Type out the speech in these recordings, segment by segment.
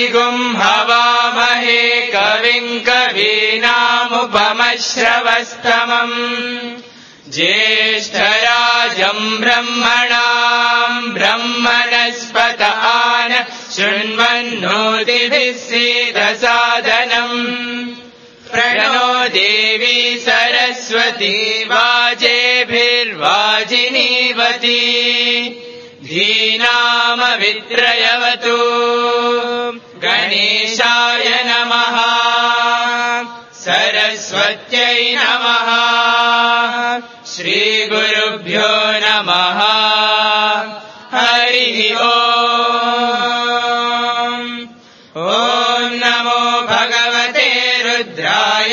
हवामहे कविम् कवीनामुपमश्रवस्तमम् ज्येष्ठराजम् ब्रह्मणाम् ब्रह्मणस्पत आन शृण्वन्नोतिभिः सीदसादनम् प्रणो देवी सरस्वती वाजेभिर्वाजिनीवती धीनामवित्रयवतु गणेशाय नमः सरस्वत्यै नमः श्रीगुरुभ्यो नमः हरिः ओम् ॐ नमो भगवते रुद्राय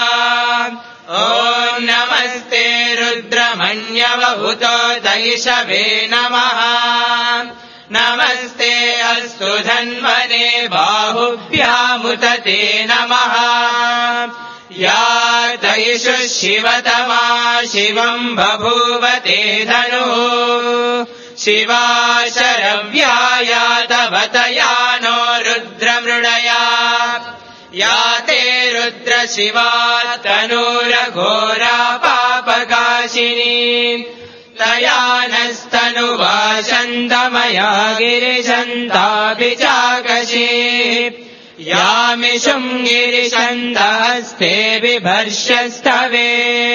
ॐ नमस्ते रुद्रमन्यवहुतो दैशवे नमः नमस्ते अस्तु धन्वने बाहुभ्यामुत ते नमः या दैषु शिवतमा शिवम् बभूव ते धनुः शिवा शरव्या या तव तया नो रुद्रमृडया या ते रुद्र शिवा तनूरघोरा पापकाशिनी तया नस्तनुवा छन्दमया गिरिशन्तापि चाकशी यामिषुम् गिरिशन्दहस्ते बिभर्ष्यस्तवे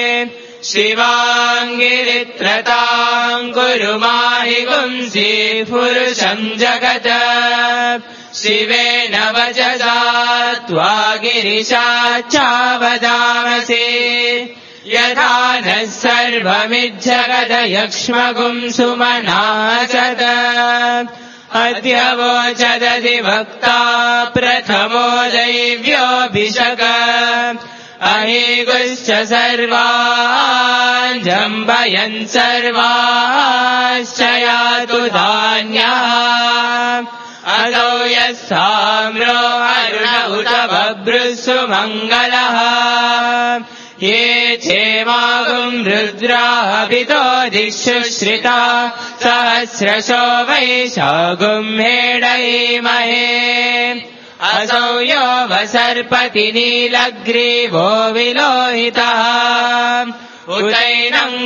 शिवाङ्गिरित्रताम् कुरु माहि गुंसि पुरुषम् जगत् शिवेन वचसा त्वा गिरिशाच्चावदामसि यथा नः सर्वमिज्जगदयक्ष्मगुम् सुमनाचद अद्य वोचदधिवक्ता प्रथमो दैव्योऽभिषक अहेगुश्च सर्वान् जम्बयन् सर्वाश्च यातु धान्यः अदौ यः साम्रो अरुण उत बभ्रुः मङ्गलः ये क्षेमागुम् रुद्राभितो दिक्षु श्रिता सहस्रशो वैशागुम् हेडयीमहे असौ यो वसर्पति नीलग्रीवो विलोहितः उदैनम्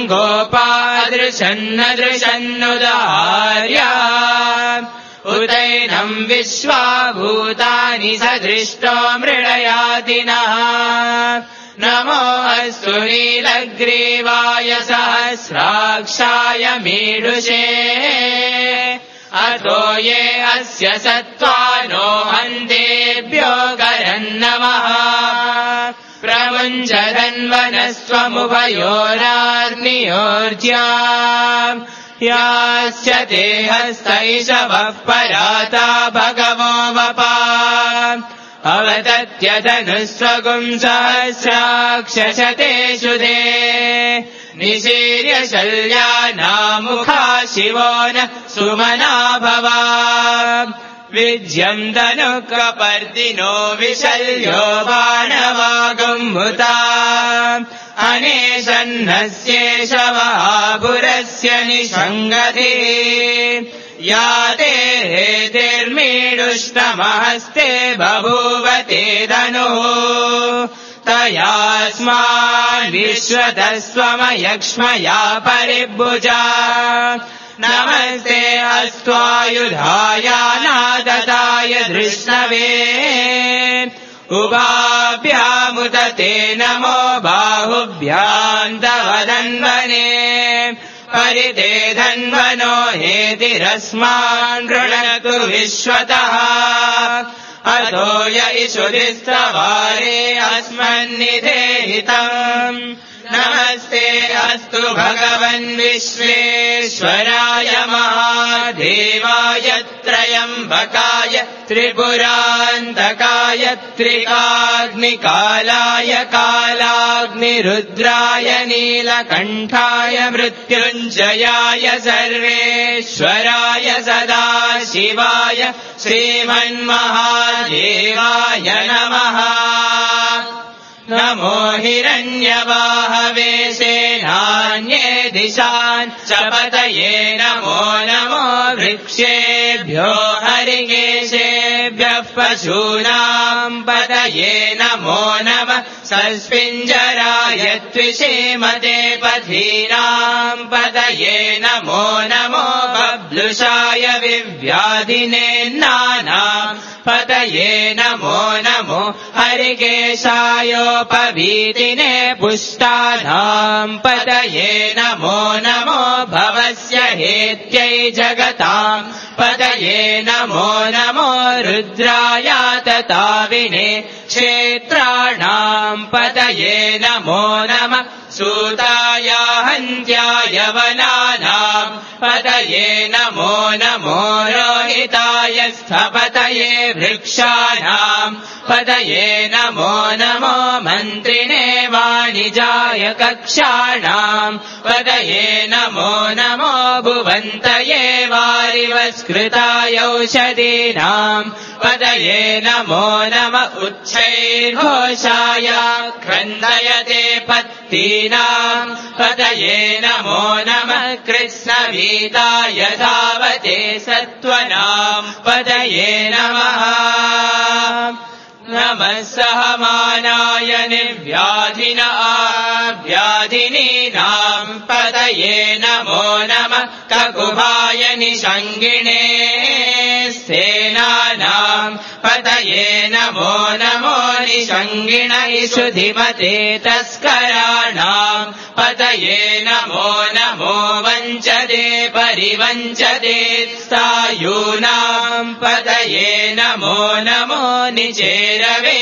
गोपादृशन्नदृशन्नुदार्या उदैनम् विश्वाभूतानि सदृष्टो मृडयातिनः नमो अस्तु नीलग्रीवाय सहस्राक्षाय मीडुषे अतो ये अस्य सत्त्वानो हन्तेभ्यो गरन्नमः प्रमुञ्चधन्वनस्त्वमुभयोराग्नियोर्ज्या यास्य ते हस्तैषवः पराता भगवो वपा अवतत्यधनुस्वगुम् सहस्राक्षशतेषु दे निशीर्य शल्यानामुखा शिवो न सुमना भवा विज्यम् धनुकपर्दिनो विशल्यो बाणवागुम्भुता अनेशन्नस्येष वहापुरस्य निषङ्गति या ते हेतिर्मीडुष्टमहस्ते बभूव ते धनुः तयास्मान् विश्वतस्त्वमयक्ष्मया परिभुजा नमस्ते अस्त्वायुधाय नादताय धृष्णवे उभाभ्यामुत ते नमो बाहुभ्याम् तव धन्वने परिते धन्वनो हेतिरस्मान् गृह्णतु विश्वतः अतो य इषुधिस्तवारे अस्मन्निधेहितम् नमस्ते अस्तु भगवन् विश्वेश्वराय महादेवाय त्रयम्बकाय त्रिपुरान्तकाय त्रिकाग्निकालाय कालाग्निरुद्राय नीलकण्ठाय मृत्युञ्जयाय सर्वेश्वराय सदाशिवाय श्रीमन्महादेवाय नमः नमो हिरण्यवाहवे सेनान्ये दिशान् च पतये नमो नमो वृक्षेभ्यो हरिकेशे पशुपतिभ्यः पशूनाम् पतये नमो नमः सस्पिञ्जराय त्विषेमते पथीनाम् पतये नमो नमो बब्लुषाय विव्याधिने नानाम् पतये नमो नमो हरिकेशायोपवीतिने पुष्टानाम् पतये नमो नमो भवस्य हेत्यै जगताम् पतये नमो नमो रुद्राय तताविने क्षेत्राणाम् पतये नमो नमः सूताय हन्त्याय वनानाम् पतये नमो नमो रोहिताय स्थपतये वृक्षाणाम् पतये नमो नमो मन्त्रिणे वाणिजाय कक्षाणाम् पतये नमो नमो भुवन्तये वारिवस्कृताय औषधीनाम् पतये नमो नम उच्छैर्घोषाय क्रन्दयते पत्तीनाम् पतये नमो नमः कृष्णवीताय धावते सत्त्वनाम् पतये नमः नमः सहमानाय निर्व्याधिनीनाम् पतये नमो नमः ककुभाय निषङ्गिणे सेनानाम् पतये नमो नमो निषङ्गिण इषुधिमते तस्कराणाम् पतये नमो नमो वञ्चते परिवञ्चते सायूनाम् पतये नमो नमो निचेरवे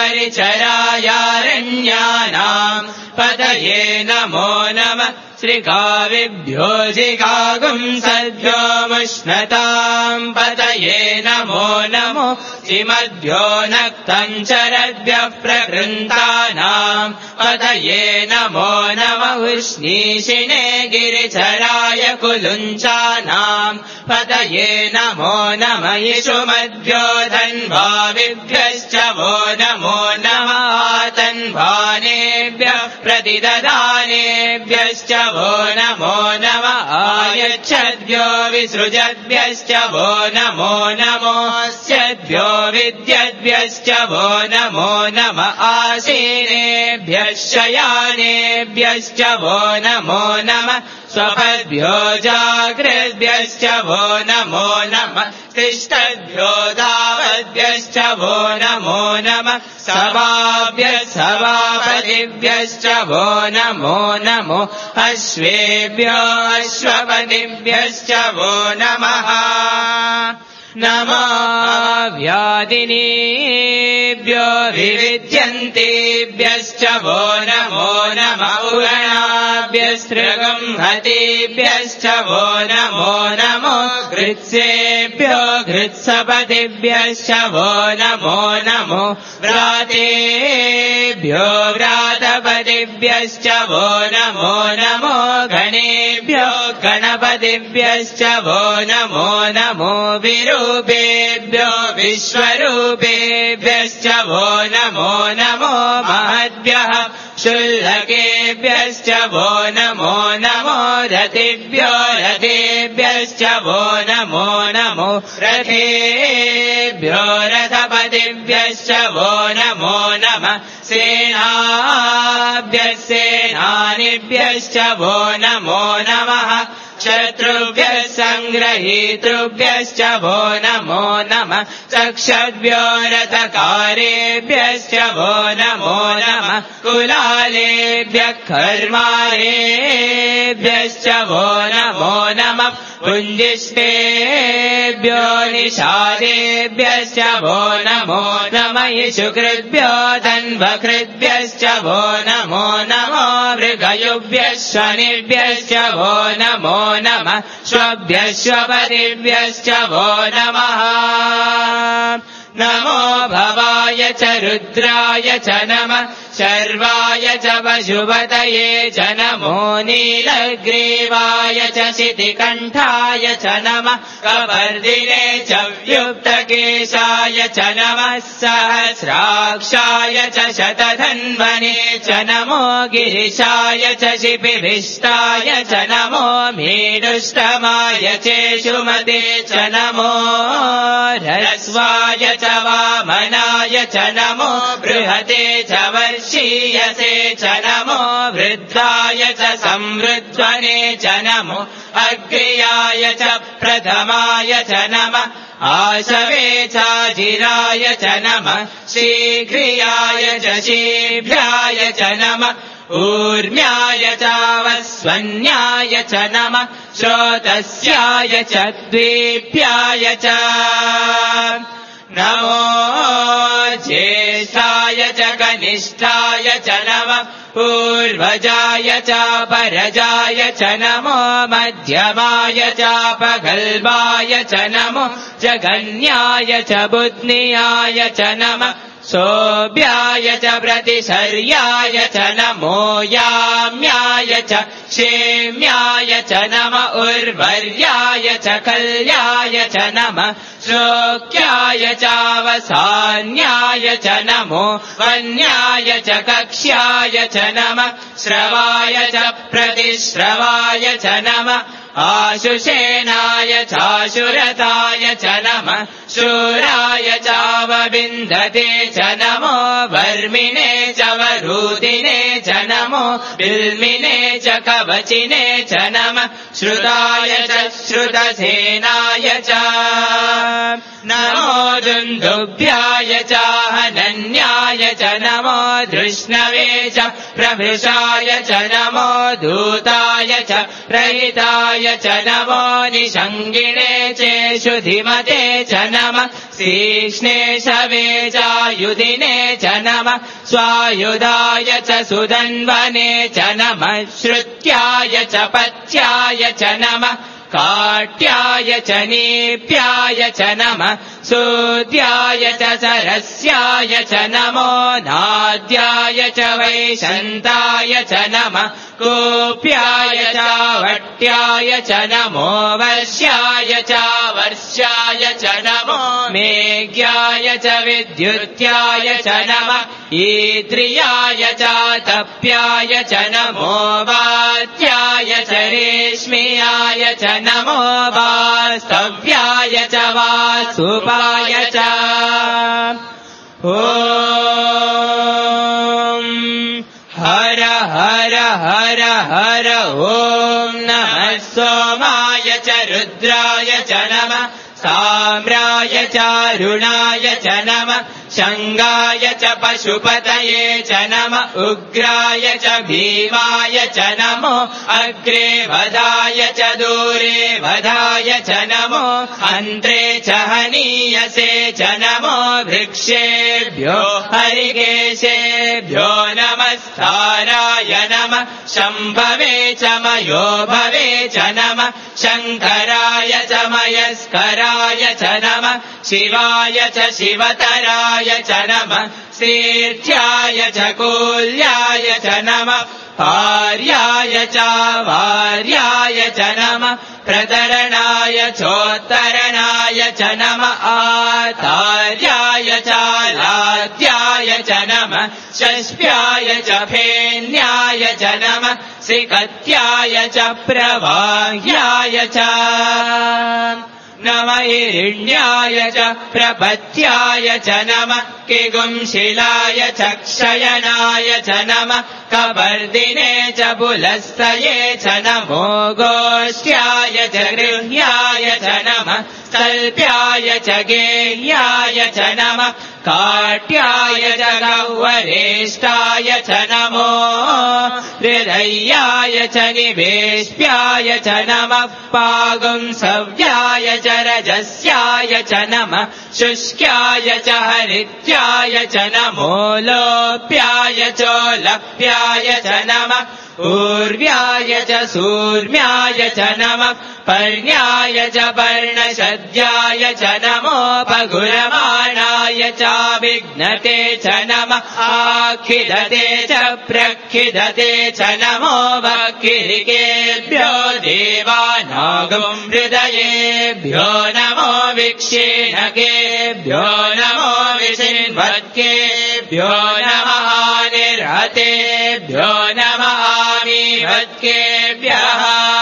परिचरायारण्यानाम् पतये नमो नमः श्रीकाविभ्यो जिगागुंसद्भ्यो मुष्णताम् पतये नमो नमो श्रीमद्भ्यो नक्तञ्चरद्भ्यः प्रकृन्तानाम् पतये नमो नमः उष्णीषिणे गिरिचराय कुलुञ्चानाम् पतये नमो नमः इषुमद्भ्यो धन्वाविभ्यश्च वो नमो नमः तन्वानेभ्यः प्रतिददानेभ्यश्च वो नमो नमः आयच्छद्भ्यो विसृजद्भ्यश्च वो नमो नमोऽस्यद्भ्यो विद्यद्भ्यश्च वो नमो नमः आसीनेभ्यः शयानेभ्यश्च वो नमो नमः स्वपद्भ्यो जाग्रद्भ्यश्च वो नमो नमः तिष्ठद्भ्यो धावद्भ्यश्च वो नमो नमः सवाभ्यः सवापतिभ्यश्च वो नमो नमो अश्वेभ्यो अश्वपतिभ्यश्च वो नमः नमो व्याधिनीभ्यो विविध्यन्तेभ्यश्च वो नमो नमः उगणाभ्यस्त्रिगंहतेभ्यश्च वो नमो नमो घृत्सेभ्यो घृत्सपतिभ्यश्च वो नमो नमो व्रातेभ्यो व्रातपतिभ्यश्च वो नमो नमो गणेभ्यो गणपतिभ्यश्च वो नमो नमो विरूपेभ्यो विश्वरूपेभ्यश्च वो नमो नमो महद्भ्यः शुल्लकेभ्यश्च वो नमो नमो रथेभ्यो रथेभ्यश्च वो नमो नमो रथेभ्यो रथपतिभ्यश्च वो नमो नमः सेनाभ्यः सेनानिभ्यश्च वो नमो नमः शत्रुभ्यः सङ्ग्रहीतृभ्यश्च वो नमो नमः चक्षद्भ्यो रथकारेभ्यश्च वो नमो नमः कुलालेभ्यः कर्मारेभ्यश्च वो नमो नमः पुञ्जिष्टेभ्यो निषादेभ्यश्च वो नमो नमः इषुकृद्भ्यो धन्वकृद्भ्यश्च वो नमो नमो मृगयुभ्यः शनिभ्यश्च वो नमो नमः श्वभ्यः श्वपतिभ्यश्च वो नमः नमो भवाय च रुद्राय च नमः शर्वाय च पशुपतये च नमो नीलग्रीवाय च शितिकण्ठाय च नमः कपर्दिने च व्युक्तकेशाय च नमः सहस्राक्षाय च शतधन्वने च नमो गिरिशाय च शिपिभिष्टाय च नमो मेरुष्टमाय चेषुमते च नमो ह्रस्वाय च वामनाय च नमो बृहते च वर्षीयसे च नमो वृद्धाय च संवृध्वने च नमो अग्र्याय च प्रथमाय च नमः आशवे चाजिराय च नमः शीघ्रियाय च शीभ्याय च नमः ऊर्म्याय चावस्वन्याय च नमः श्रोतस्याय च द्वीप्याय च नमो ज्येष्ठाय च कनिष्ठाय च नमः पूर्वजाय चापरजाय च नमो मध्यमाय चापगल्भाय च नमो जगन्याय च बुध्नियाय च नमः सोऽभ्याय च प्रतिशर्याय च नमो याम्याय च क्षेम्याय च नमः उर्वर्याय च कल्याय च नमः श्लोक्याय चावसान्याय च नमो वन्याय च कक्ष्याय च नमः श्रवाय च प्रतिश्रवाय च नमः आशुषेणाय चाशुरताय च नमः शूराय चावबिन्धते च नमो वर्मिणे च वरूदिने च नमो बिल्मिने च कवचिने च नमः श्रुताय च श्रुतसेनाय च नमो दुन्दुभ्याय चाहनन्याय च नमो धृष्णवे च प्रभृशाय च नमो दूताय च प्रहिताय च नमो निषङ्गिणे चेषु धिमते च नमः श्रीष्णेशवे चायुधिने च नमः स्वायुधाय च सुधन्वने च नमः श्रुत्याय च पथ्याय च नमः काट्याय च नीप्याय च नमः सूद्याय च सरस्याय च नमो नाद्याय च वैशन्ताय च नमः कूप्याय च वट्याय च नमो वर्ष्याय च वर्ष्याय च नमो मेघ्याय च विद्युत्याय च नमः ईद्रियाय च तप्याय च नमो वात्याय च रेश्मियाय च नमो वास्तव्याय च वासुपाय च ॐ हर हर हर हर ॐ नमः सोमाय च रुद्राय च नमः साम्राय चारुणाय च नमः शङ्गाय च पशुपतये च नमः उग्राय च भीमाय च नमो अग्रे वधाय च दूरे वधाय च नमो अन्त्रे च हनीयसे च नमो वृक्षेभ्यो हरिकेशेभ्यो नमस्ताराय नमः शम्भवे च मयोभवे च नमः शङ्कराय च मयस्कराय च नमः शिवाय च शिवतराय च नमः तीर्थ्याय च कूल्याय च नमः पार्याय च वार्याय च नमः प्रतरणाय चोत्तरणाय च नमः आतार्याय च लाद्याय च नमः षष्ठ्याय च फेन्याय च नमः श्रीकत्याय च प्रवाह्याय च नमः हिरण्याय च प्रपत्याय च नमः किगुंशिलाय च क्षयनाय च नमः कवर्दिने च पुलस्तये च नमो गोष्ठ्याय च गृह्याय च नमः तल्प्याय च गेह्याय च नमः काट्याय च गौवरेष्ठाय च नमो हृदयाय च निवेश्याय च नमः पागुंसव्याय च रजस्याय च नमः शुष्क्याय च हरित्याय च नमो लोप्याय चोलप्याय च नमः ऊर्व्याय च सूर्म्याय च नमः पर्ण्याय च पर्णशद्याय च नमोपगुरमाणाय चाभिघ्नते च नमः आखिदते च प्रखिदते च नमो वक्किरिकेभ्यो देवानागं हृदयेभ्यो नमो विक्षीणकेभ्यो नमो विषिन्वत्केभ्यो नमः निर्हतेभ्यो नमः मीवत्केभ्यः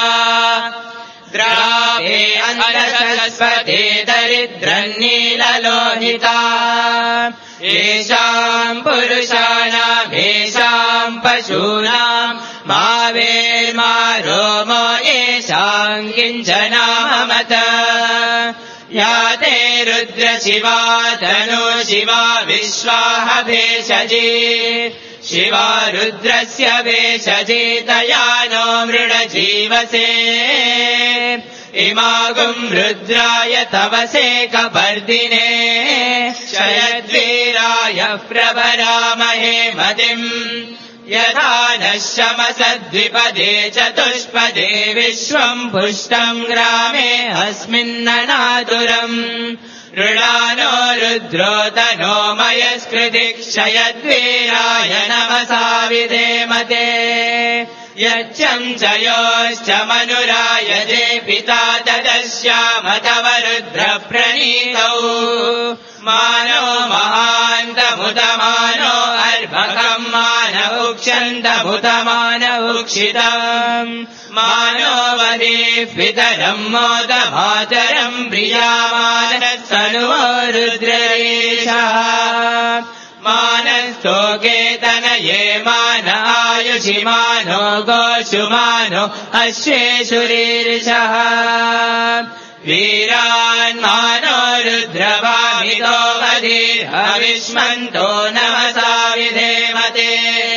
द्रावे अन्तरस्वते दरिद्रन्नीललोहिता येषाम् पुरुषाणामेषाम् पशूनाम् मावेर्मा रोमो येषाम् किञ्चनाममत या ते रुद्रशिवा तनु शिवा विश्वाह भेषजी शिवा रुद्रस्य भेषजी तया नो मृडजीवसे इमागुम् रुद्राय तवसे कपर्दिने शयद्वीराय प्रभरामहे मतिम् यथा नः शमसद्विपदे चतुष्पदे विश्वम् पुष्टम् ग्रामे अस्मिन्ननातुरम् ऋणानो रुद्रो तनो मयस्कृति क्षयद्वीराय नमसा विधेमते यच्चम् च योश्च मनुराय जे पिता तदस्याम तव रुद्रप्रणीतौ मानो महान्तमुतमानो अर्भकम् मानवुक्षन्तमुतमानवुक्षितम् मानो वदेः पितरम् मोदमातरम् प्रियामानः सनुवो रुद्रेशः मानस्तोकेतनये मान आयुषि मानो गोषु मानो अश्वेषु रीर्षः वीरान् मानो रुद्रवामितो वधीर्हविष्मन्तो नमसा विधेमते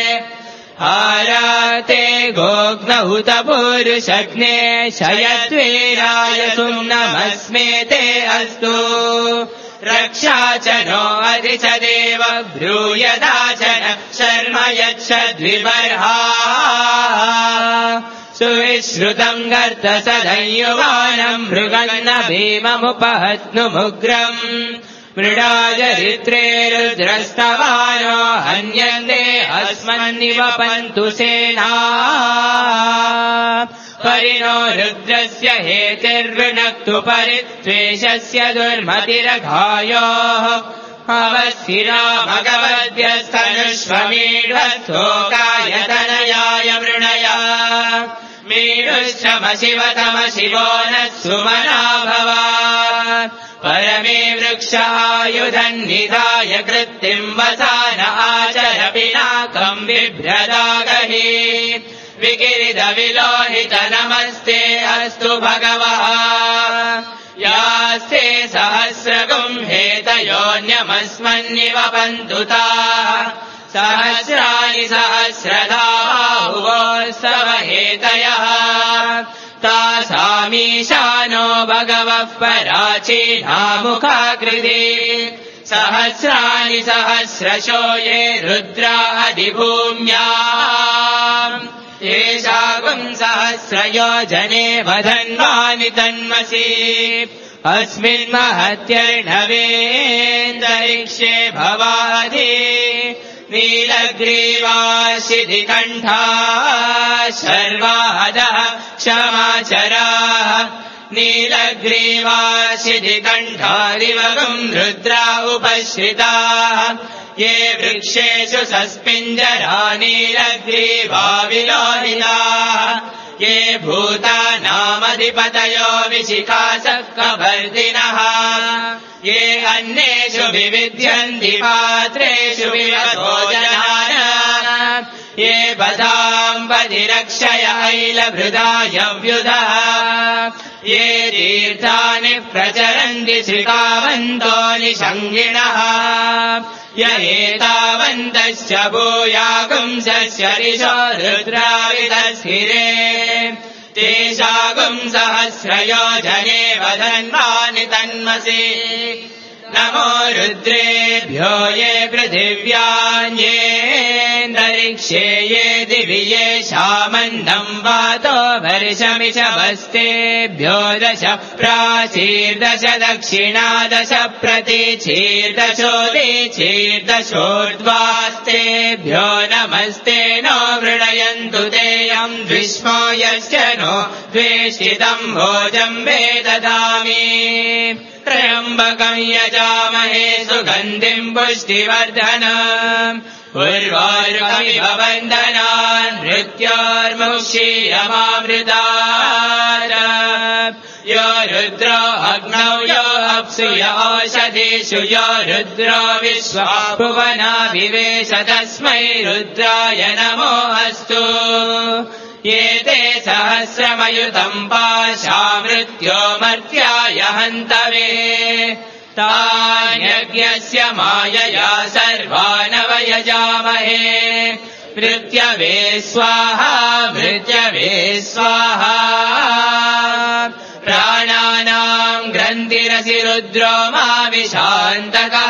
हाराते गोग्नहुत पुरुषग्ने शयद्वीराय सुम्नमस्मेते अस्तु रक्षा च नो अधि च देव ब्रूयदाचन शर्म यच्छद्विबर्हा सुविश्रुतम् गर्त सदयुवानम् मृगन्न भीममुपहत्नुमुग्रम् मृडाजरित्रे रुद्रस्तवानो हन्यन्ते अस्मन्निवपन्तु सेना परिणो रुद्रस्य हेतिर्वृणक्तु परित्वेषस्य दुर्मतिरघायोः अवस्थिरा भगवद्भ्यस्तनुष्वमीढ्वस्तोकायतनयाय मृणया मीढुश्रम शिवतम शिवो नः सुमना भव परमे वृक्षायुधन्निधाय कृत्तिम् वसान आचर पिनाकम् बिभ्रदागहि विकिरिद विलोहित नमस्ते अस्तु भगवः यास्ते सहस्रगुम् हेतयोऽन्यमस्मन्निवपन्तु ताः सहस्राणि सहस्रधा बाहुवोस्तव हेतयः तासामीशानो भगवः पराचीनामुखाकृति सहस्राणि सहस्रशो ये रुद्रादिभूम्याम् येषागुम् सहस्रयोजने वधन्वानि तन्मसि अस्मिन् महत्यर्णवेन्दरिक्षे भवाधि नीलग्रीवाशिधिकण्ठा शर्वादः क्षमाचराः नीलग्रीवाशिधिकण्ठादिवगुम् रुद्रा उपश्रिताः ये वृक्षेषु सस्पिञ्जरा नीलग्रीवा विलोहिताः ये भूतानामधिपतयो विशिखासक्कवर्धिनः ये अन्येषु विविध्यन्ति पात्रेषु विवतो जनान ये पदाम्बधिरक्षय ऐलभृदायव्युधः ये तीर्थानि प्रचरन्ति श्रितावन्तो निषङ्गिणः य एतावन्तश्च भूयागुंसस्य ऋषो रुद्राविदस्थिरे तेषागुम् सहस्रयोजने वधन्वानि तन्मसि नमो रुद्रेभ्यो ये पृथिव्यान्येन्द्र परिक्षेये दिवि येषामन्नं वातो वर्षमिषवस्तेभ्यो दश प्राचीर्दश दक्षिणादश प्रतीचीर्दशोदीचीर्दशोर्ध्वास्तेभ्यो नमस्ते नो वृणयन्तु तेयं विस्मो यश्च नो द्वेषितं भोजं वे ददामि त्र्यम्बकं यजामहे सुगन्धिं पुष्टिवर्धनम् उर्वारुकमिव वन्दनान् मृत्योर्मुक्षीयमामृतात् यो रुद्रो अग्नौ यो अप्सु यो ओषधीषु यो रुद्रो विश्वा भुवनाभिवेश तस्मै रुद्राय नमो अस्तु ये ते सहस्रमयुतं पाशा मृत्यो मर्त्याय हन्तवे तान्यज्ञस्य मायया सर्वानवयजामहे मृत्यवे स्वाहा मृत्यवे स्वाहा प्राणानां ग्रन्थिरसि रुद्रो माविशान्तकः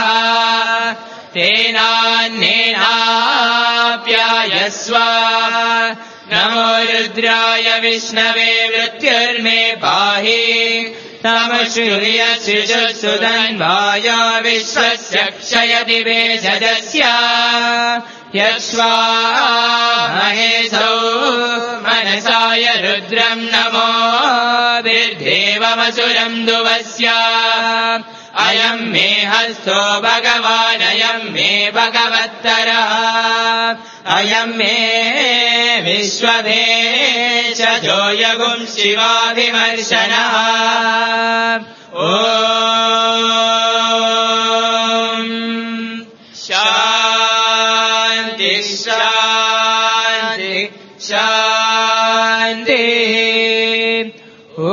तेनान्येनाप्यायस्व नमो रुद्राय विष्णवे मृत्युर्मे पाहि तमश्रुर्यशुषुसुधन्वाय विश्वस्य क्षयदिवे जजस्य यक्ष्वा महेशौ मनसाय रुद्रं नमो विर्देवमसुरं दुवस्य अयं मे हस्तो भगवान् अयं मे भगवत्तरः अयं मे विश्वभेषजो यगुं शिवाभिमर्शनः ॐ शान्ति शान्ति शान्तिः ॐ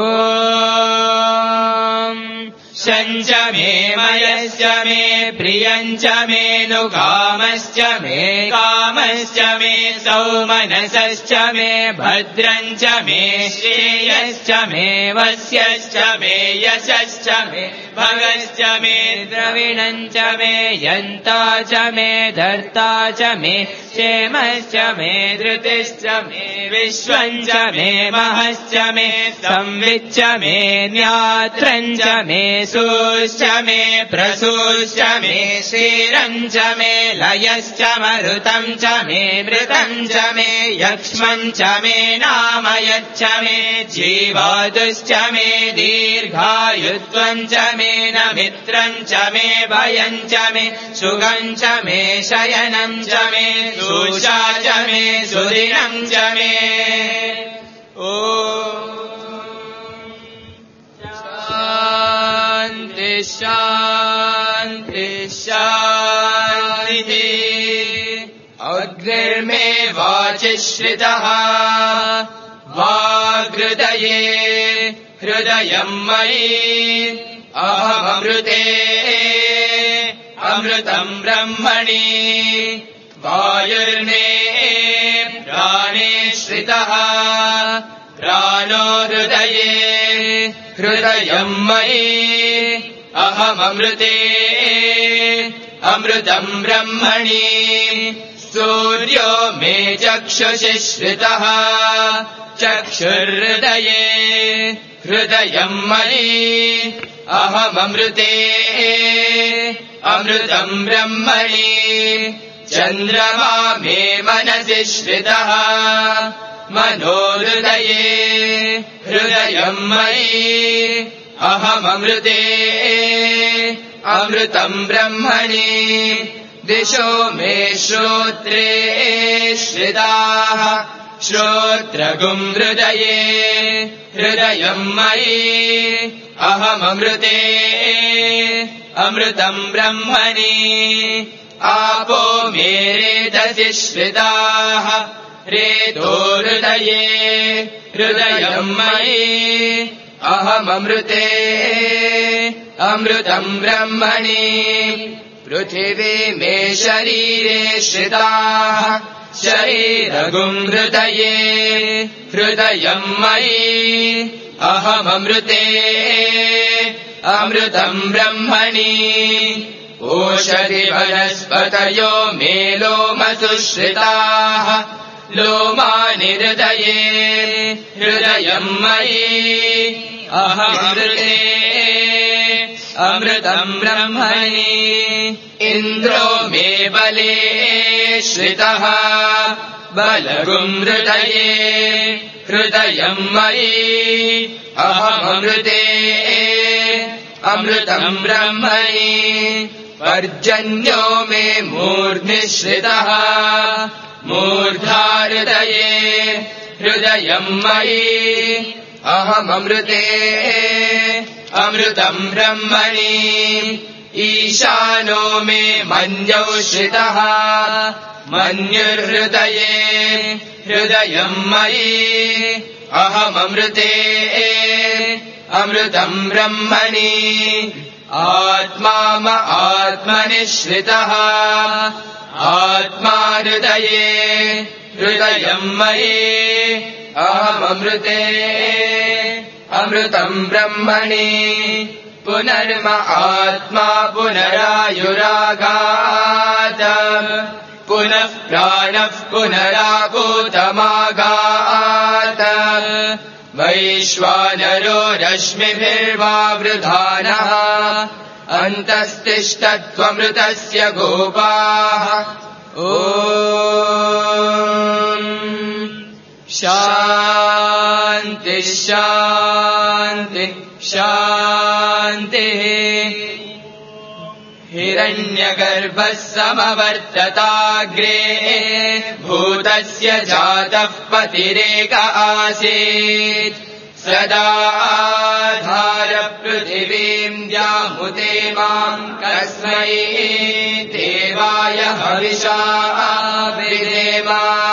शञ्च मे मयश्च मे प्रियञ्च मे नुकामश्च मे कामश्च मे सौमनसश्च मे भद्रञ्च मे श्रेयश्च मे वस्यश्च मे यशश्च मे भगश्च मे द्रविणञ्च मे यन्ता च मे धर्ता च मे क्षेमश्च मे धृतिश्च मे विश्वञ्च मे महश्च मे संविच्च मे ज्ञात्रञ्च मे सूश्च मे प्रसूश्च मे क्षीरञ्च मे लयश्च मरुतं च मे मृतं च मे यक्ष्मं च मे नामयच्च मे जीवादुश्च मे दीर्घायुत्वं च मे नमित्रं च मे भयं च मे सुखं च मे शयनं च मे सुषा च मे सुदिनं च मे ॐ शान्ति शान्ति शान्तिः अग्निर्मे वाचिश्रितः वाग्हृदये हृदयं मयि अहममृते अमृतं ब्रह्मणि वायुर्मे प्राणे श्रितः प्राणो हृदये हृदयं मयि अहममृते अमृतं ब्रह्मणि सूर्यो मे चक्षुषि श्रितः चक्षुर्हृदये हृदयं मयि अहममृते अमृतं ब्रह्मणि चन्द्रमा मे मनसि श्रितः मनोहृदये हृदयं मयि अहममृते अमृतं ब्रह्मणि दिशो मे श्रोत्रे श्रिताः श्रोत्रगुं हृदये हृदयं मयि अहममृते अमृतं ब्रह्मणि आपो मे रेतसि श्रिताः रेतो हृदये हृदयं मयि अहममृते अमृतं ब्रह्मणि पृथिवी मे शरीरे श्रिताः शरीरगुं हृदये हृदयं मयि अहममृते अमृतं ब्रह्मणि ओषधि वनस्पतयो मे लोमसुश्रिताः लोमानि हृदये हृदयम् मयि अहमृते अमृतम् ब्रह्मणि इन्द्रो मे बले श्रितः बलगुम् हृदये हृदयम् मयि अहमृते अमृतम् ब्रह्मणि पर्जन्यो मे मूर्ध्निश्रितः मूर्धा हृदये हृदयम् मयि अहमृते अमृतम् ब्रह्मणि ईशानो मे मन्यौ श्रितः मन्युर्हृदये हृदयम् मयि अहमृते अमृतम् ब्रह्मणि आत्मा आत्मनि श्रितः आत्मा हृदये हृदयम् मयि अहमृते अमृतम् ब्रह्मणि पुनर्म आत्मा पुनरायुरागात् पुनः प्राणः पुनरागोतमागात् वैश्वानरो रश्मिभिर्वावृधानः अन्तस्तिष्ठत्वमृतस्य गोपाः ॐ शान्ति शान्ति शान्तिः हिरण्यगर्भः समवर्तताग्रे भूतस्य जातः पतिरेक आसीत् सदा धारपृथिवीम् व्याहुते माम् कस्मै देवाय हविषा विधेम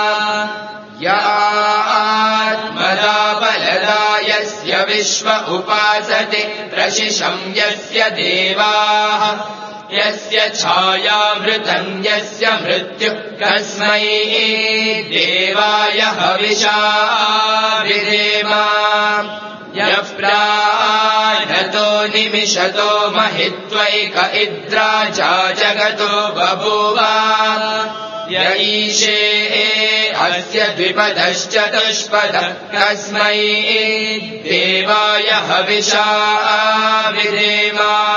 यात्मदा बलदा यस्य विश्व उपासते प्रशिशम् यस्य देवाः यस्य छायामृतम् यस्य मृत्युः कस्मै देवाय हविषा विधेम यः प्राणतो निमिषतो महित्वैक इद्राजा जगतो बभूव य ईशे अस्य द्विपदश्चतुष्पदः कस्मै देवाय हविषा विधेम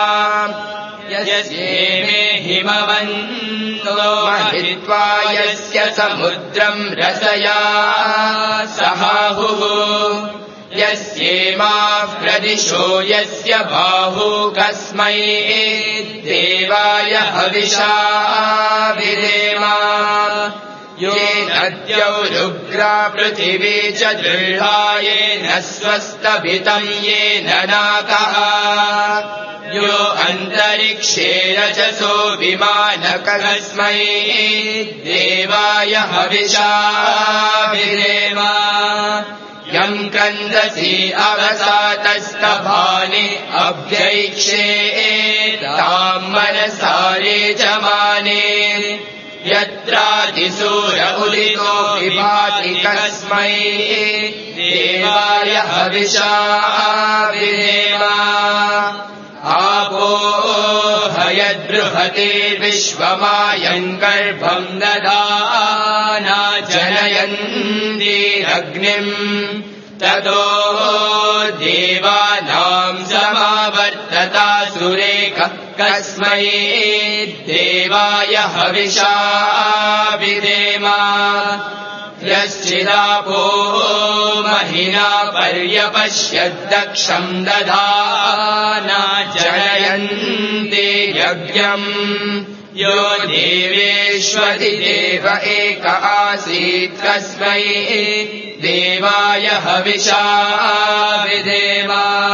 यस्येमे हिमवन्तो महित्वा यस्य समुद्रम् रसया सहाहुः यस्येमाः प्रदिशो यस्य बाहु कस्मै देवाय हविषा विधेम येनद्यौरुग्रा पृथिवी च दृढा येन स्वस्तभितम् येन नाकः यो अन्तरिक्षे रजसो विमानकस्मै देवाय हविषा विधेम यम् क्रन्दसि अवसातस्तभानि अभ्यैक्षे ताम् मनसा रेजमाने यत्रादिसूर उदितो विभाति कस्मै देवाय हविषा विधेम आपो हयद्बृहते विश्वमायम् गर्भम् ददाना जनयन्तीरग्निम् ततो देवानाम् समावर्तता सुरेखः कस्मै देवाय हविषा विधेम यश्चिदापो महिना पर्यपश्यद्दक्षम् दधाना जनयन्ति यज्ञम् यो देवेष्वधिदेव एक आसीत् कस्मै देवाय हविषा विधेम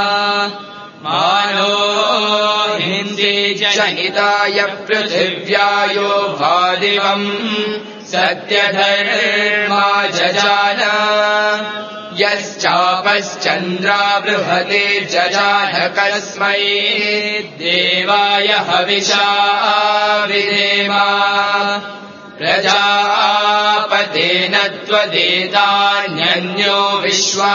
मानो हिंसे जनिताय पृथिव्यायो भादिवम् सत्यधर्मा जजान यश्चापश्चन्द्रा बृहते जजान कस्मै देवाय हविषा विधेम प्रजापतेन त्वदेतान्यन्यो विश्वा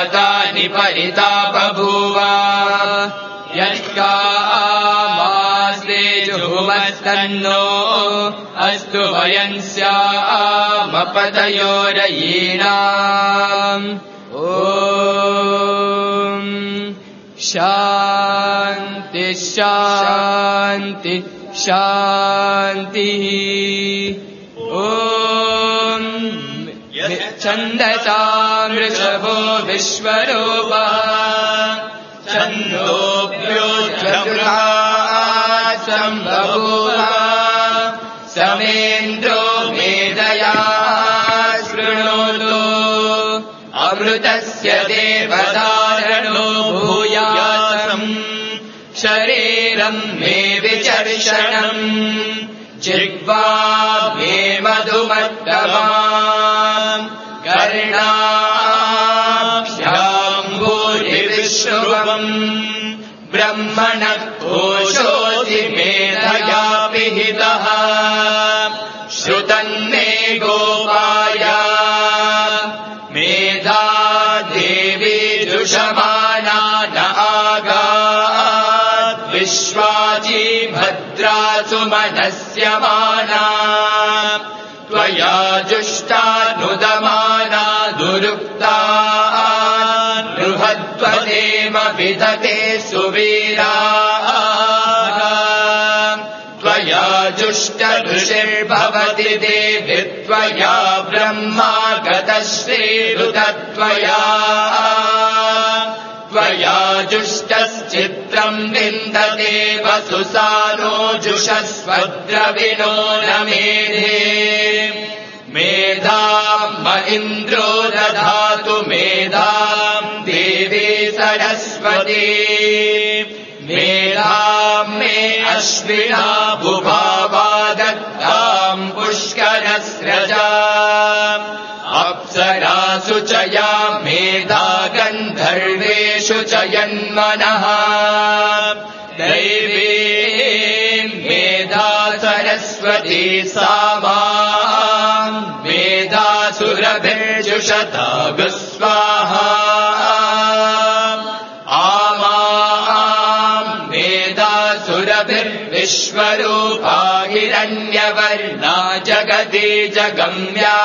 जातानि परिता बभूव यत्कामा सोमस्तन्नो अस्तु वयं स्यामपतयोरयीणाम् ॐ शान्ति शान्ति शान्तिः ॐ छन्दसां वृषभो विश्वरूपः छन्दोऽभ्योऽध्वृतात् सम्बभूव समेन्द्रो मेधया शृणोतु अमृतस्य देवधारणो भूयासम् शरीरम् मे विचर्षणम् जिह्वा मे मधुमत्तमाम् कर्णाभ्याम् भूरिविश्रुवम् ब्रह्मणः कोशोऽसि मेधया पिहितः श्रुतन्मे गोपाय मेधा देवी जुषमाना न आगात् विश्वाची भद्रा सुमनस्यमाना त्वया जुष्टानुदमाना दुरुक्ता बृहद्वदेम विदते सुवीरा त्वया जुष्टऋषिर्भवति देवि त्वया ब्रह्मा गतश्रीरुतत्वया त्वया जुष्टश्चित्रम् विन्दते वसुसानो जुषस्वद्रविणो न मेधे मेधाम् म इन्द्रो दधातु मेधाम् देवी सरस्वती मेधाम् मे अश्विना बुभावा दत्ताम् पुष्करस्रजा अप्सरासु च या मेधा गन्धर्वेषु च यन्मनः दैवी मेधा सरस्वती सा माम् मेधासुरभिर्जुषता स्वाहा आमाम् मेधासुरभिर्विश्वरूपा हिरण्यवर्णा जगति जगम्या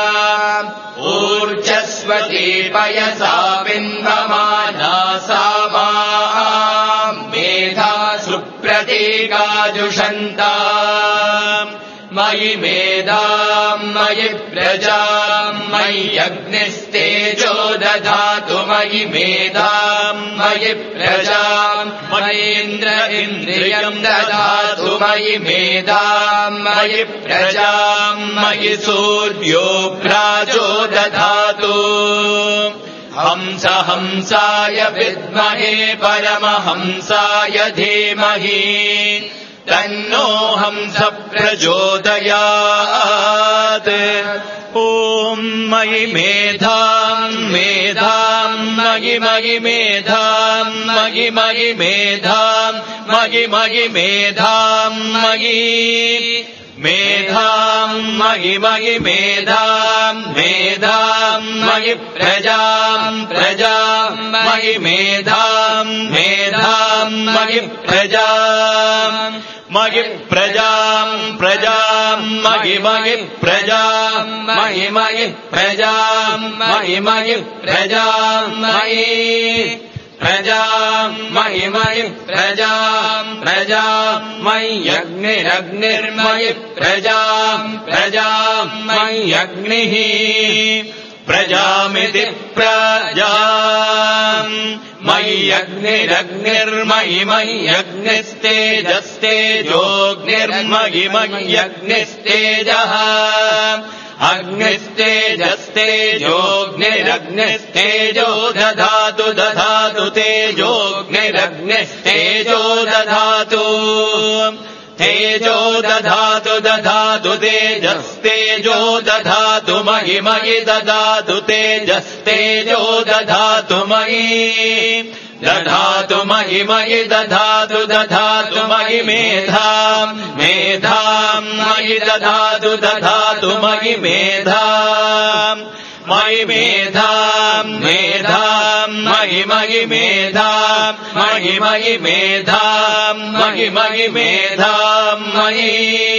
ऊर्जस्वती पयसा बिन्वमाना सा माम् मेधा सुप्रतीकाजुषन्ता मयि मेधाम् मयि प्रजाम् मय्यग्निस्तेजो दधातु मयि मेधाम् मयि प्रजाम् मयीन्द्र इन्द्रियम् दधातु मयि मेधाम् मयि प्रजाम् मयि सूर्यो भ्राजो दधातु हंस हंसाय विद्महे परमहंसाय धीमहि तन्नो हंस प्रचोदयात् ॐ मयि मेधाम् मेधाम् मयि मयि मेधाम् मयि मयि मेधाम् मयि मयि मेधाम् मयि मेधाम् मयि मयि मेधाम् मेधाम् मयि प्रजाम् प्रजाम् मयि मेधाम् मेधाम् मयि प्रजाम् मयि प्रजाम् प्रजाम् मयि मयि प्रजाम् मयि मयि प्रजाम् मयि मयि प्रजाम् मयि प्रजाम् मयि मयि प्रजाम् प्रजाम् मय्यग्निरग्निर्मयि प्रजाम् प्रजाम् मय्यग्निः प्रजामिति प्रजाम् मय्यग्निरग्निर्मयि मय्यग्निस्तेजस्तेजोऽग्निर्मयि मय्यग्निस्तेजः अग्निस्तेजस्तेजोऽग्निरग्निस्तेजो दधातु दधातु तेजोऽग्निरग्निस्तेजो दधातु तेजो दधातु दधातु तेजस्तेजो दधातु मयि मयि ददातु तेजस्तेजो दधातु मयि दधातु मयि मयि दधातु दधातु मयि मेधाम् मेधाम् मयि दधातु दधातु मयि मेधाम् मयि मेधाम् मेधाम् मयि मयि मेधाम् मयि मयि मयि मेधाम् मयि मयि मेधाम् मयि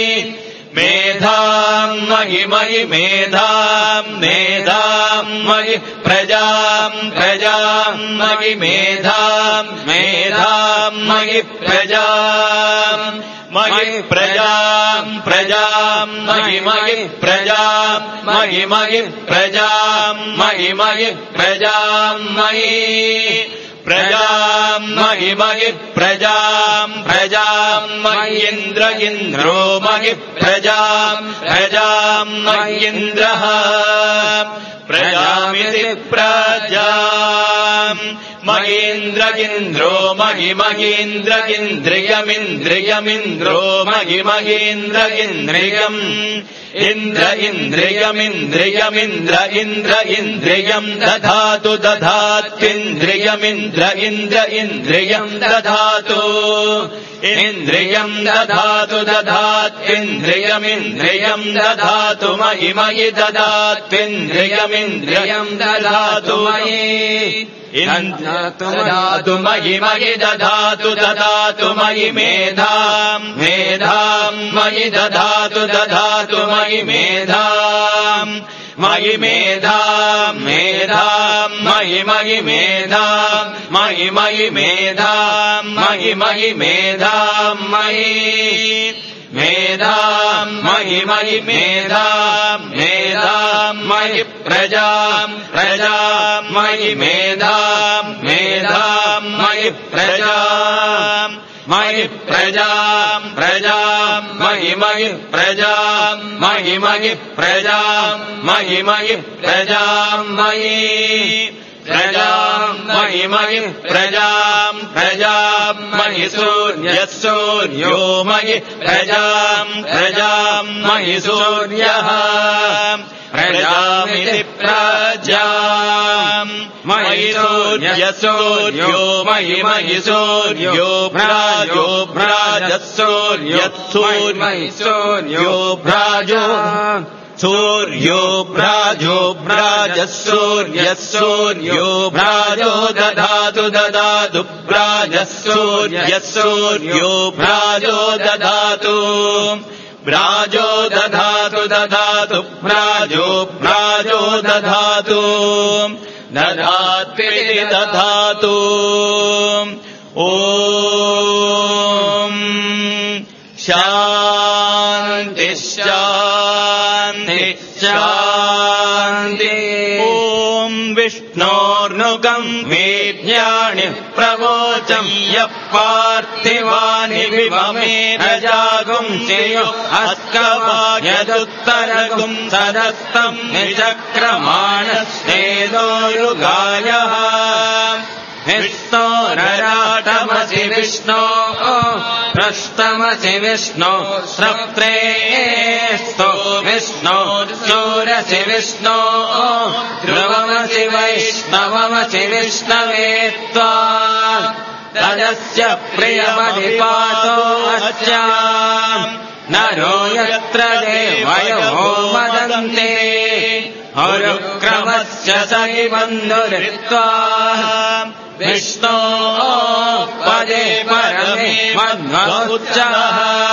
मेधाम् मयि मयि मेधाम् मेधाम् मयि प्रजाम् प्रजाम् मयि मेधाम् मेधाम् मयि प्रजाम् मयि प्रजाम् प्रजाम् मयि मयि प्रजाम् मयि मयि प्रजाम् मयि मयि प्रजाम् मयि प्रजाम् मयि मयि प्रजाम् प्रजाम् मयीन्द्र इन्द्रो मयि प्रजाम् प्रजाम् मयीन्द्रः प्रजामिति प्रजाम् मयीन्द्र इन्द्रो मयि मयीन्द्र इन्द्रियमिन्द्रियमिन्द्रो मयि मयीन्द्र इन्द्रियम् इन्द्र इन्द्रियमिन्द्रियमिन्द्र इन्द्र इन्द्रियम् दधातु दधात्विन्द्रियमिन्द्र इन्द्र इन्द्रियम् दधातु इन्द्रियम् दधातु दधात्विन्द्रियमिन्द्रियम् दधातु मयि मयि दधात्विन्द्रियमिन्द्रियम् दधातु मयि दधातु मयि मयि दधातु दधातु मयि मेधाम् मेधाम् मयि दधातु दधातु मयि मेधाम् मयि मेधाम् मेधाम् मयि मयि मेधाम् मयि मयि मेधाम् मयि मयि मेधाम् मयि मेधाम् मयि मयि मेधाम् मेधाम् मयि प्रजाम् प्रजाम् मयि मेधाम् मेधाम् मयि प्रजाम् मयि प्रजाम् प्रजाम् मयि मयि प्रजाम् मयि मयि प्रजाम् मयि मयि प्रजाम् मयि प्रजाम् मयि मयि प्रजाम् प्रजाम् मयि सूर्यः सूर्यो मयि प्रजाम् प्रजाम् मयि सूर्यः प्रजामिति प्रजाम् मयि सूर्यः सूर्यो मयि मयि सूर्यो भ्राजो भ्राजः सूर्यः सूर्यो भ्राजो सूर्यो भ्राजो भ्राजः सूर्यः सूर्यो भ्राजो दधातु दधातु भ्राजः सूर्यः सूर्यो भ्राजो दधातु भ्राजो दधातु दधातु भ्राजो भ्राजो दधातु दधात्विति दधातु ॐ शान्ति शान्ति शान्ति ॐ विष्णोर्नुगम् वेद्यानि प्रवोचम् यः पार्थिवानि विवमेरजागुंसेयो अस्कवायदुत्तरगुं सदस्तम् निचक्रमाणस्तेदो युगायः विष्णो नराटमसि विष्णो प्रष्टमसि विष्णो स्रप्त्रेस्तो विष्णो शूरसि विष्णो ध्रुवमसि वैष्णवमसि विष्णवे त्वा तदस्य प्रियमधिपातो अस्याम् नरो यत्र देवयो वदन्ते अनुक्रमस्य सहि बन्धुरित्वा विष्णो पदे परमे मध्वोच्चः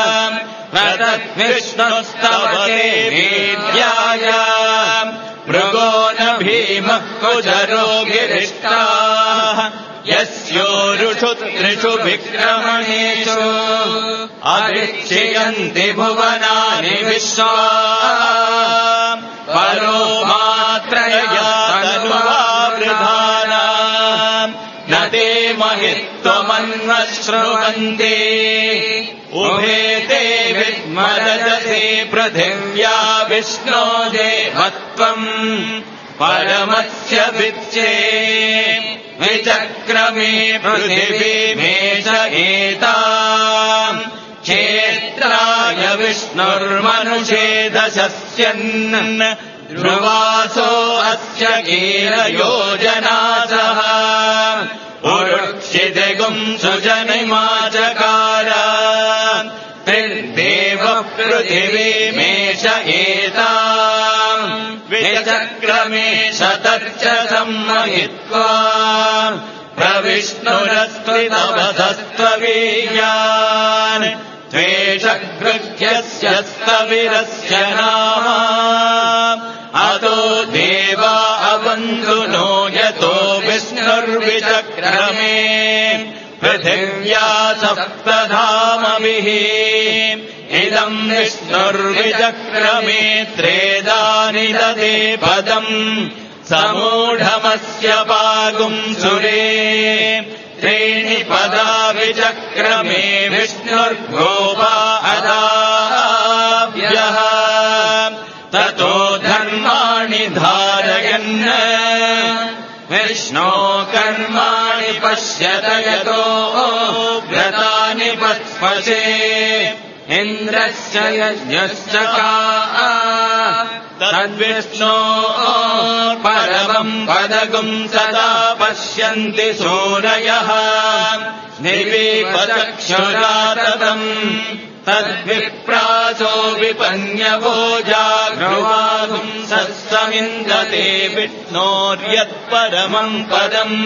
प्रतद्विष्णुस्तवते वेद्याय मृगो न भीमः कुजरो गिरिष्टाः यस्योरुषु त्रिषु विक्रमणेषु अरिच्यन्ति भुवनानि विश्वा परो मात्रया तनुवावृधानाम् न ते महित्वमन्वश्रुवन्ति उभे ते विद्मरजसे पृथिव्या विष्णो देवत्वम् परमस्य विच्चे विचक्रमे पृथिवीमेष एताम् क्षेत्राय विष्णुर्मनुषे दशस्यन् ध्रुवासो अस्य गीरयोजनासः उरुक्षितिगुं सुजनिमाचकार त्रिर्देव पृथिवीमेष एताम् विचक्रमे शतर्च सम्महित्वा प्रविष्णुरस्त्वितवधस्त्ववीर्यान् त्वेषगृह्यस्य स्थविरस्य नाम अतो देवा अवन्दुनो यतो विष्णुर्विचक्रमे पृथिव्या सप्तधामभिः इदम् विष्णुर्विचक्रमे त्रेधानि ददे पदम् समूढमस्य पागुंसुरे त्रीणि पदा विचक्रमे विष्णुर्गोपा अदाभ्यः ततो धर्माणि धारयन् विष्णो कर्माणि पश्यत यतो व्रतानि पस्पशे इन्द्रस्य यज्ञश्च तद्विष्णो परमम् पदगुम् सदा पश्यन्ति सूरयः निर्विपचक्षुरा ततम् तद्विप्रासो विपन्यवो जाग्रवागुम् सत्समिन्दते विष्णोर्यत्परमम् पदम्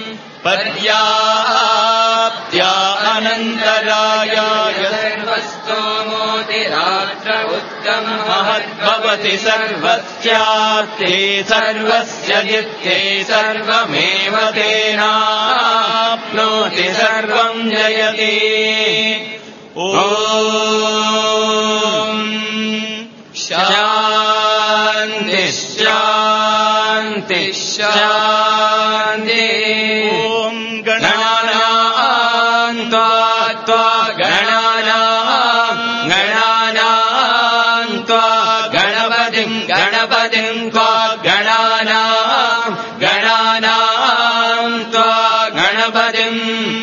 पर्याप्त्या अनन्तरायाय सर्वस्तोमोतिरात्र उत्तम महद्भवति सर्वस्यार्थे सर्वस्य जित्ते सर्वमेव तेनाप्नोति सर्वम् जयति ॐ शान्ति शान्ति शान्ति गणानाम् त्वा गणानाम् त्वा गणपतिम् त्वा गणानाम् त्वा गणपतिम्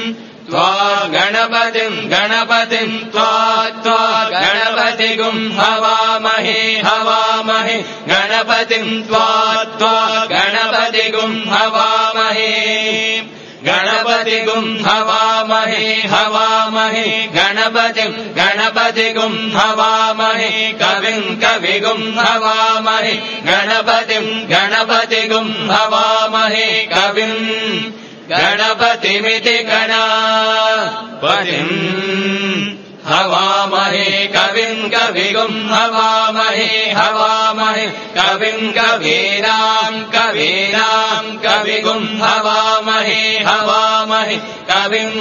त्वा गणपतिगुम् हवामहे गणपतिम् त्वा गणपतिगुम् हवामहे गणपतिगुम् हवामहे गणपतिगुम् हवामहे कविगुम् हवामहे गणपतिगुम् हवामहे कविम् गणपतिमिति गणापतिम् हवामहे कविगुम् हवामहे कविम् कवीनाम् कविगुम् हवामहे कविम्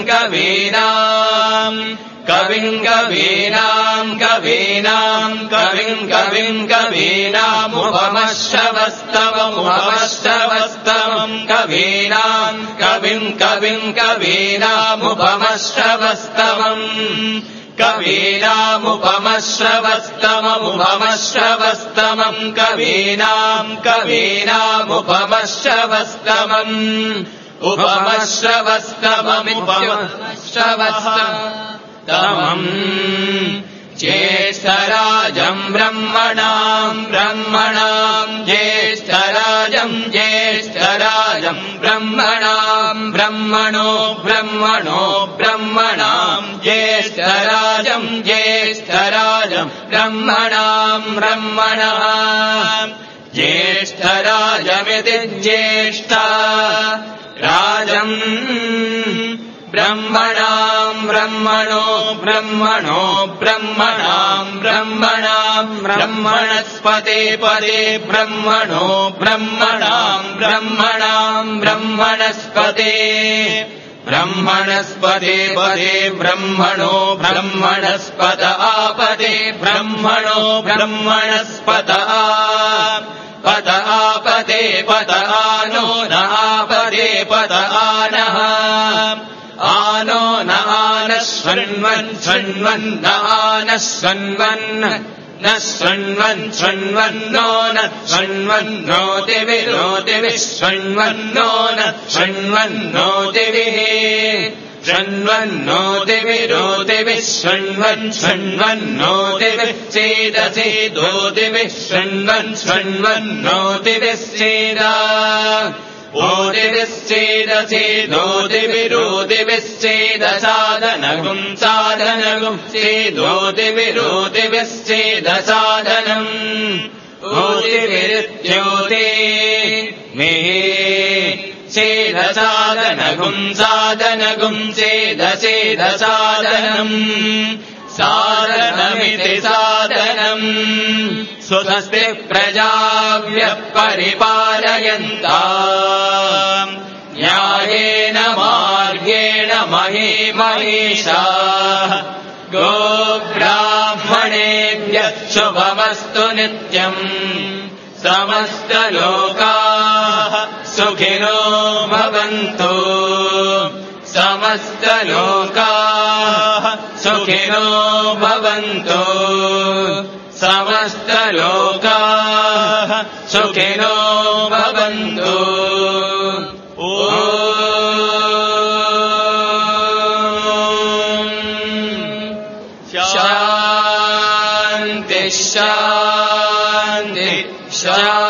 कवीनामुपमश्रवस्तवम् कवीनामुपमश्रवस्तवम् उपमश्रवस्तमम् ज्येष्ठराजम् ब्रह्मणाम् ज्येष्ठराजम् ब्रह्मणाम् ज्येष्ठराजम् ब्रह्मणः ज्येष्ठराजमिति ज्येष्ठा राजम् ब्रह्मणाम् ब्रह्मणस्पते पदे ब्रह्मणाम् ब्रह्मणस्पते पदे ब्रह्मणस्पत आपदे ब्रह्मणस्पत आपदे पद आनो नापदे पद आनः आनो न आनः न शृण्वन्नो न शृण्वन्नोतिभिः शृण्वन्नो न शृण्वन्नोतिभिः शृण्वन्नोतिभिः चेदसेदोतिभिः शृण्वन्नोतिभिः चेदा ओदिभिश्चेदसादनगुम् चेदोदिभिश्चेदसादनम् ओदिभिरित्योते मे సేదసాదనగుం సాదనగుం సేదసాదనం సాదనమితి సాదనం స్వస్తి ప్రజాభ్యః పరిపాలయంతాం న్యాయేన మార్గేణ మహీమహీషాః గోబ్రాహ్మణేభ్యః శుభమస్తు నిత్యం సమస్తలోకాః సుఖినో భవంతు సమస్తలోకాః సుఖినో భవంతు సమస్తలోకాః సుఖినో భవంతు శాంతి శాంతి శాంతి